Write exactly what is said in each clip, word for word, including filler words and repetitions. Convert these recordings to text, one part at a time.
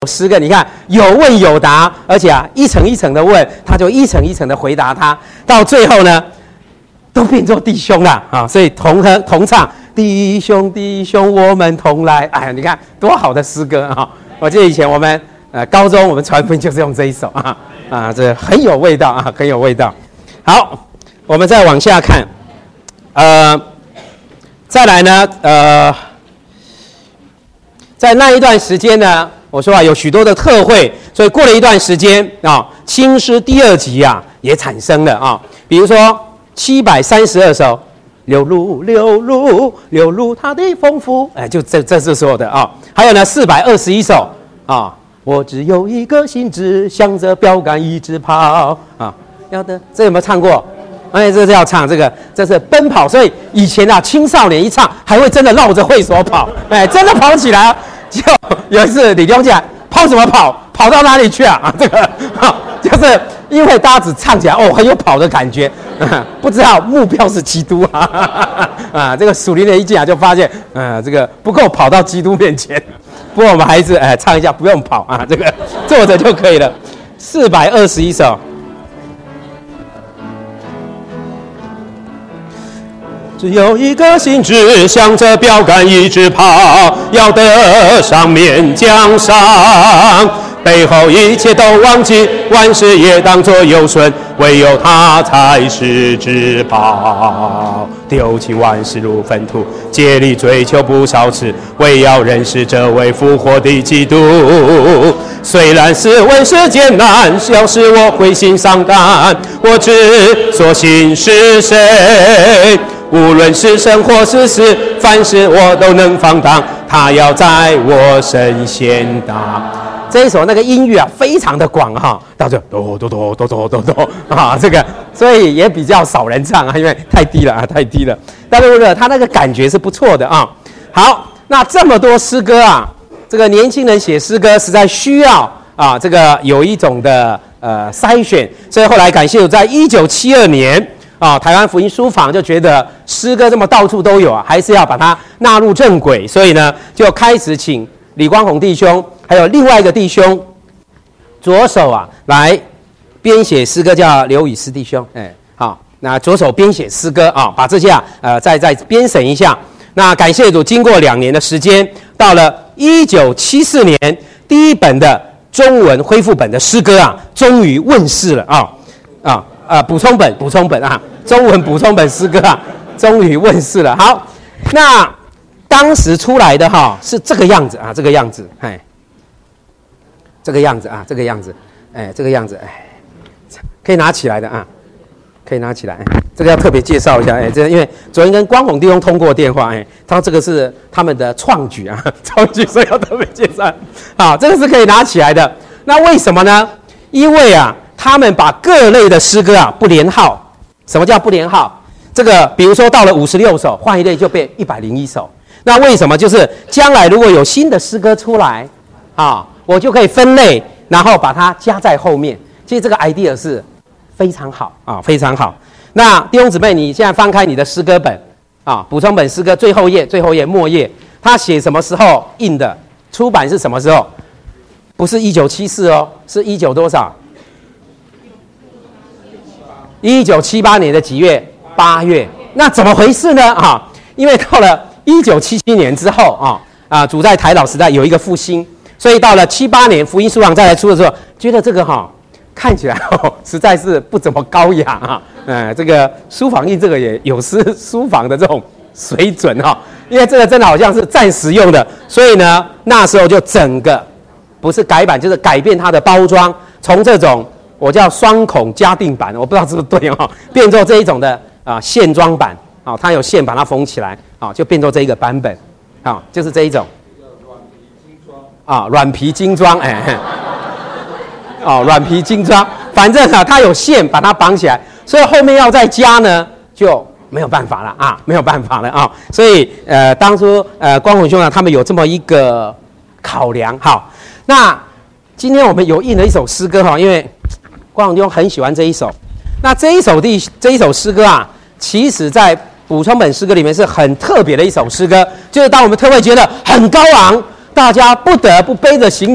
诗歌，你看有问有答，而且啊一层一层的问，他就一层一层的回答他，到最后呢，都变作弟兄了啊！所以同和同唱，弟兄弟兄我们同来，哎呀，你看多好的诗歌啊！我记得以前我们呃高中我们传福音就是用这一首啊啊，这很有味道啊，很有味道。好，我们再往下看，呃，再来呢，呃。在那一段时间呢，我说啊，有许多的特会，所以过了一段时间啊，青诗第二集啊也产生了啊。比如说七百三十二首，流露流露流露它的丰富，哎，就这这是所有的啊。还有呢，四百二十一首啊，我只有一个心志，向着标杆一直跑啊。要的，这有没有唱过？哎，这是要唱这个，这是奔跑。所以以前啊，青少年一唱，还会真的绕着会所跑，哎，真的跑起来。就有一次李弟兄讲，跑什么跑？跑到哪里去啊？啊，这个啊，就是因为大家只唱起来哦，很有跑的感觉，啊、不知道目标是基督啊啊！这个属灵人一进来就发现，呃，这个不够跑到基督面前。不过我们还是哎、呃、唱一下，不用跑啊，这个坐着就可以了。四百二十一首。只有一个心志，向着标杆一直跑，要得上面奖赏。背后一切都忘记，万事也当作有损，唯有他才是至宝。丢弃万事如粪土，竭力追求不少次，为要认识这位复活的基督。虽然是问世艰难，要使我灰心丧胆，我只所信是谁。无论是生或是死，凡事我都能放荡，他要在我身先当。这一首那个音乐啊，非常的广哈，到这哆哆哆哆哆哆哆啊，这个所以也比较少人唱啊，因为太低了啊，太低了。但是呢，他那个感觉是不错的啊。好，那这么多诗歌啊，这个年轻人写诗歌实在需要啊，这个有一种的呃筛选，所以后来感谢我在一九七二年。啊、哦，台湾福音书房就觉得诗歌这么到处都有啊，还是要把它纳入正轨，所以呢，就开始请李光宏弟兄，还有另外一个弟兄，左手啊来编写诗歌，叫刘宇思弟兄，哎，好，那左手编写诗歌啊，把这些啊呃再再编审一下。那感谢主，经过两年的时间，到了一九七四年，第一本的中文恢复本的诗歌啊，终于问世了啊啊。呃，补充本，补充本啊，中文补充本诗歌啊，终于问世了。好，那当时出来的哈是这个样子啊，这个样子，哎，这个样子啊，这个样子，哎，这个样子，哎，可以拿起来的啊，可以拿起来。哎、这个要特别介绍一下，哎，这因为昨天跟光宏弟兄通过电话，哎，他说这个是他们的创举啊，创举，所以要特别介绍。好，这个是可以拿起来的。那为什么呢？因为啊。他们把各类的诗歌啊不连号。什么叫不连号？这个比如说到了五十六首，换一类就变一百零一首。那为什么？就是将来如果有新的诗歌出来啊，我就可以分类，然后把它加在后面。其实这个 idea 是非常好啊，非常好。那弟兄姊妹，你现在翻开你的诗歌本啊，补充本诗歌最后页，最后页末页，他写什么时候印的？出版是什么时候？不是一九七四哦，是一九多少？一九七八年的几月？八月。那怎么回事呢？啊，因为到了一九七七年之后啊啊，主在台老时代有一个复兴，所以到了七八年福音书房再来出的时候，觉得这个哈、啊、看起来哦实在是不怎么高雅啊。呃，这个书房印这个也有失书房的这种水准哈、啊，因为这个真的好像是暂时用的，所以呢那时候就整个不是改版，就是改变它的包装，从这种。我叫双孔加定版，我不知道是不是对哦，变作这一种的啊线装版啊、哦，它有线把它缝起来啊、哦，就变作这一个版本啊、哦，就是这一种啊软皮精装哎，哦软皮精装，反正啊它有线把它绑起来，所以后面要再加呢就没有办法了啊，没有办法了啊、哦，所以呃当初呃光宏兄啊他们有这么一个考量。好，那今天我们有印了一首诗歌哈，因为光宏弟兄很喜欢这一首。那这一首的这一首诗歌啊，其实在补充本诗歌里面是很特别的一首诗歌，就是当我们特会觉得很高昂，大家不得不背着行李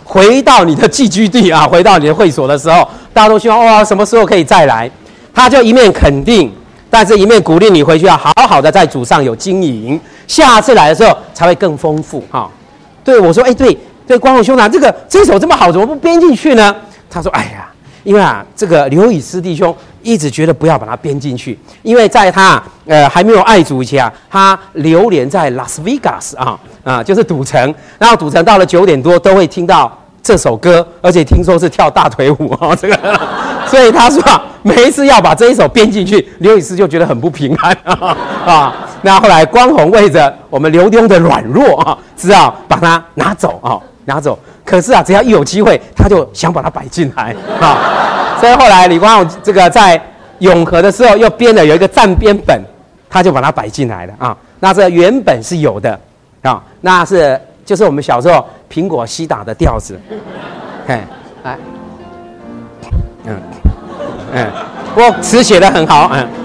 回到你的寄居地啊，回到你的会所的时候，大家都希望哇，什么时候可以再来？他就一面肯定，但是一面鼓励你回去要好好的在主上有经营，下次来的时候才会更丰富哈、哦。对我说，哎，对对，光宏兄长，这个这首这么好，怎么不编进去呢？他说，哎呀，因为啊，这个刘以斯弟兄一直觉得不要把它编进去，因为在他呃还没有爱主以前啊，他流连在拉斯维加斯啊啊，就是赌城，然后赌城到了九点多都会听到这首歌，而且听说是跳大腿舞啊、哦，这个，所以他说啊，每一次要把这一首编进去，刘以斯就觉得很不平安啊啊。那后来光宏为着我们刘墉的软弱啊，只好把它拿走啊，拿走。可是啊，只要一有机会，他就想把它摆进来啊。所以后来李光宏这个在永和的时候又编了有一个暂编本，他就把它摆进来了啊。那这原本是有的啊，那是就是我们小时候苹果西打的调子，哎，来，嗯嗯，不过词写得很好，嗯。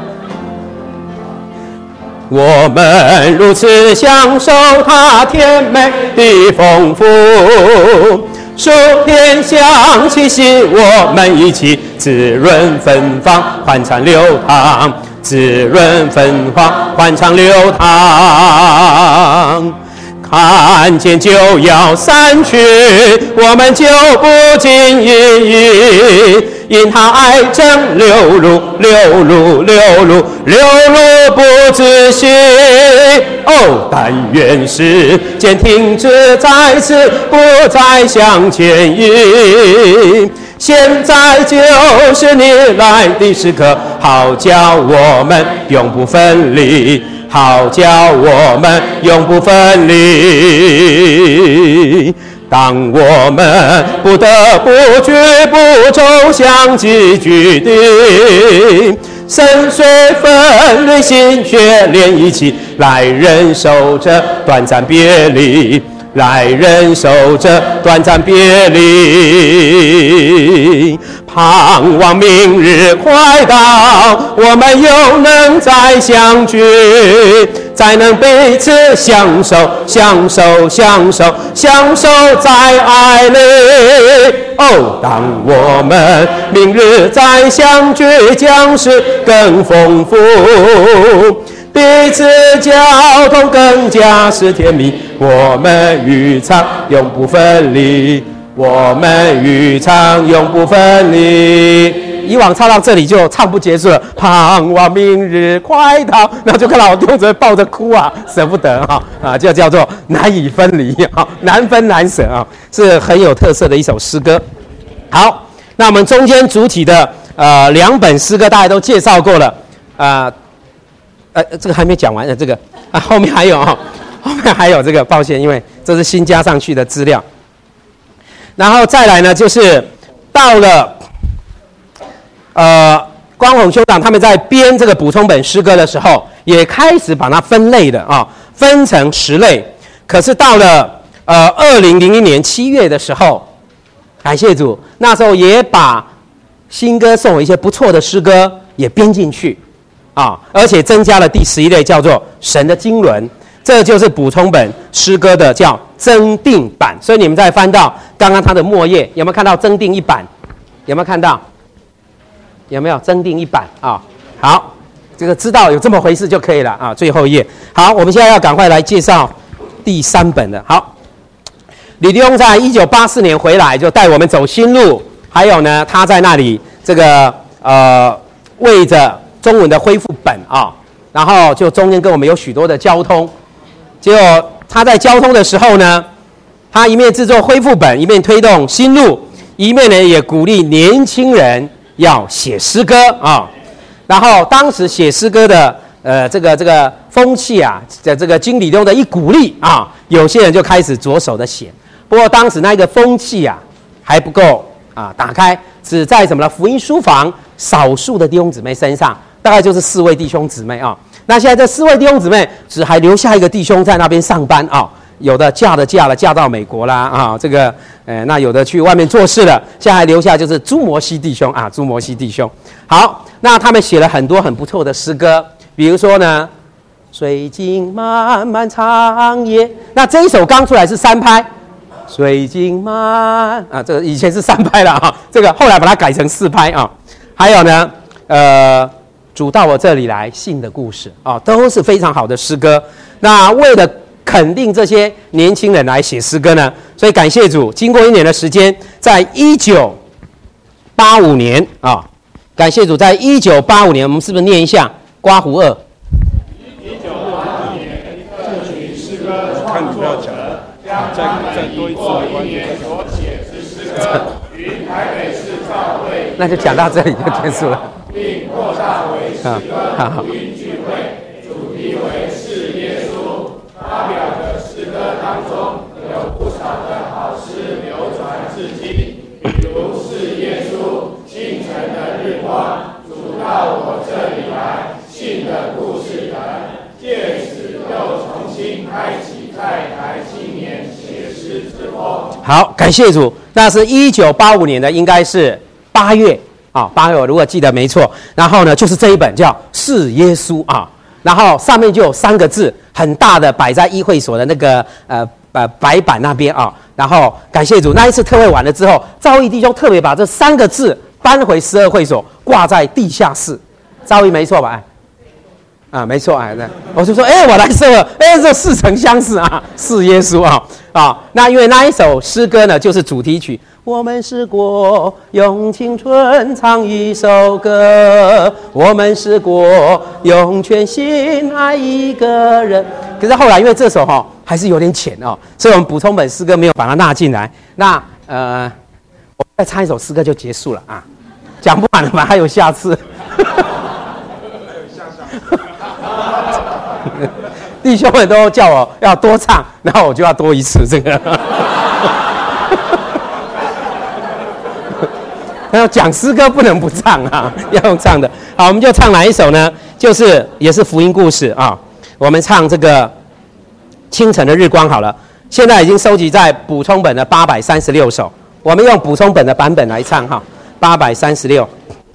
我们如此享受它甜美的丰富，数天香气息，我们一起滋润芬芳，欢畅流淌，滋润芬芳，欢畅流淌。看见就要散去，我们就不经意，因他爱正流露，流露，流露，流露不止息。哦，但愿时间停止在此，不再向前移。现在就是你来的时刻，好叫我们永不分离，好叫我们永不分离。当我们不得不举步走向寄居地，深邃分离，心血连一起，来忍受着短暂别离，来忍受着短暂别离。盼望明日快到，我们又能再相聚，再能彼此相守，相守，相守，相守在爱里。哦，当我们明日再相聚，将是更丰富，彼此交通更加是甜蜜，我们与常永不分离，我们与常永不分离。以往唱到这里就唱不结束了，盼望明日快到，然后就看到我弟兄姊妹抱着哭啊，舍不得哈啊，就叫做难以分离啊，难分难舍啊，是很有特色的一首诗歌。好，那我们中间主体的呃两本诗歌大家都介绍过了啊。呃，这个还没讲完的，这个啊，后面还有啊、哦，后面还有这个，抱歉，因为这是新加上去的资料。然后再来呢，就是到了呃光宏兄长他们在编这个补充本诗歌的时候，也开始把它分类的啊、哦，分成十类。可是到了呃二零零一年七月的时候，感谢主，那时候也把新歌颂有一些不错的诗歌也编进去。啊，而且增加了第十一类，叫做神的经纶，这就是补充本诗歌的叫增订版。所以你们再翻到刚刚它的末页，有没有看到增订一版？有没有看到？有没有增订一版啊？好，这个知道有这么回事就可以了啊。最后一页，好，我们现在要赶快来介绍第三本的。好，李弟兄在一九八四年回来，就带我们走新路，还有呢，他在那里这个呃为着中文的恢复本啊，然后就中间跟我们有许多的交通，结果他在交通的时候呢，他一面制作恢复本，一面推动新路，一面呢也鼓励年轻人要写诗歌啊。然后当时写诗歌的呃这个这个风气啊，在这个经理中的一鼓励啊，有些人就开始着手的写。不过当时那个风气啊还不够啊打开，只在什么呢？福音书房少数的弟兄姊妹身上。大概就是四位弟兄姊妹啊，那现在这四位弟兄姊妹只还留下一个弟兄在那边上班啊，有的嫁了嫁了嫁到美国啦啊，这个呃那有的去外面做事了，现在还留下就是朱摩西弟兄啊，朱摩西弟兄。好，那他们写了很多很不错的诗歌，比如说呢，水晶漫漫长夜，那这一首刚出来是三拍， 水晶满啊，这个以前是三拍了啊，这个后来把它改成四拍啊。还有呢，呃，主到我这里来，信的故事啊，都是非常好的诗歌。那为了肯定这些年轻人来写诗歌呢，所以感谢主，经过一年的时间，在一九八五年啊，感谢主，在一九八五年，我们是不是念一下刮胡二？ 一九八五年，这群诗歌创作者将再再多一次没关系，所写之诗歌于台北市教会， 那就讲到这里就结束了， 并扩大为诗歌福音聚会，主题为是耶稣。发表的诗歌当中有不少的好诗流传至今，比如是耶稣、清晨的日光、主到我这里来、信的故事等，借此又重新开启在台青年写诗之风。 好，感谢主，那是一九八五年的，应该是八月啊，八月我如果记得没错。然后呢，就是这一本叫《是耶稣》啊。然后上面就有三个字，很大的摆在议会所的那个呃呃白板那边啊。然后感谢主，那一次特会完了之后，赵毅弟兄特别把这三个字搬回十二会所，挂在地下室。赵毅没错吧？哎，啊没错哎，那我就说哎我来设了，哎这似曾相识啊，是耶稣啊啊。那因为那一首诗歌呢，就是主题曲。我们是国，用青春唱一首歌。我们是国，用全心爱一个人。可是后来因为这首哈、哦、还是有点浅哦，所以我们补充本诗歌没有把它纳进来。那呃，我再唱一首诗歌就结束了啊，讲不完了嘛，还有下次。弟兄们都叫我要多唱，然后我就要多一次这个。要讲诗歌不能不唱啊，要用唱的。好，我们就唱哪一首呢？就是也是福音故事啊。我们唱这个清晨的日光好了。现在已经收集在补充本的八百三十六首，我们用补充本的版本来唱哈，八百三十六。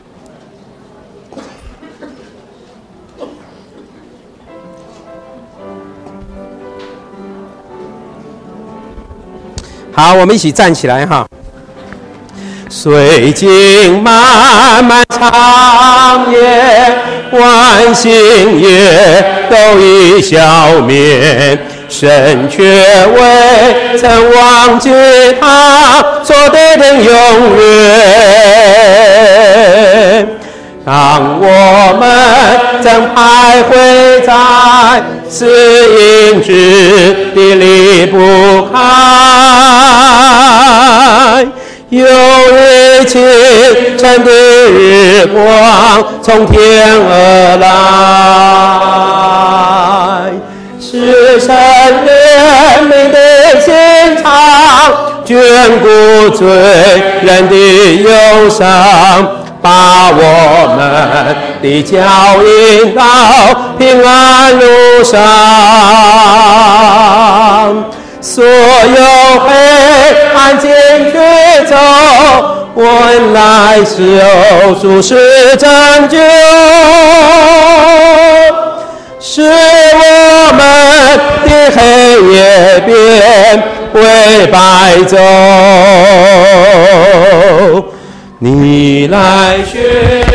好，我们一起站起来哈。水晶漫漫长夜，万星也都已消灭，神却未曾忘记他所对的永远。当我们正徘徊在死荫之地离不开，有一清晨的日光从天而来，是神怜悯的心肠，眷顾罪人的忧伤，把我们的脚引到平安路上。所有黑暗进去走，原来是有主是拯救，使我们的黑夜变为白昼。你来宣